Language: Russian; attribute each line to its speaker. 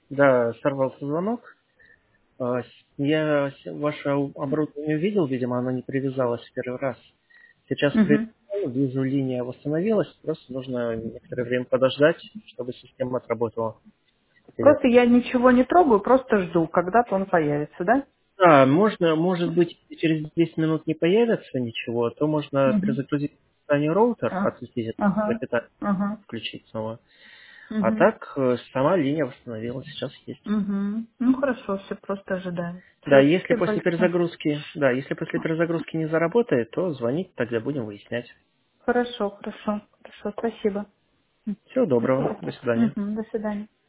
Speaker 1: Да, сорвался звонок. Я ваше оборудование увидел, видимо, оно не привязалось в первый раз. Сейчас
Speaker 2: Мгм.
Speaker 1: привязал, вижу, линия восстановилась, просто нужно некоторое время подождать, чтобы система отработала.
Speaker 2: Просто я ничего не трогаю, просто жду, когда-то он появится, да?
Speaker 1: Да, можно, может быть, если через 10 минут не появится ничего, то можно
Speaker 2: Мгм.
Speaker 1: перезагрузить питание роутер,
Speaker 2: А,
Speaker 1: отключить
Speaker 2: Ага,
Speaker 1: питание,
Speaker 2: ага.
Speaker 1: включить снова. А
Speaker 2: Мгм.
Speaker 1: так сама линия восстановилась, сейчас есть.
Speaker 2: Мгм. Ну хорошо, все, просто ожидаем.
Speaker 1: Да,
Speaker 2: Все,
Speaker 1: если
Speaker 2: спасибо
Speaker 1: после
Speaker 2: большое.
Speaker 1: перезагрузки, не заработает, то звонить, тогда будем выяснять.
Speaker 2: Хорошо, хорошо, хорошо, спасибо.
Speaker 1: Всего доброго,
Speaker 2: Спасибо.
Speaker 1: до свидания.
Speaker 2: Мгм. До свидания.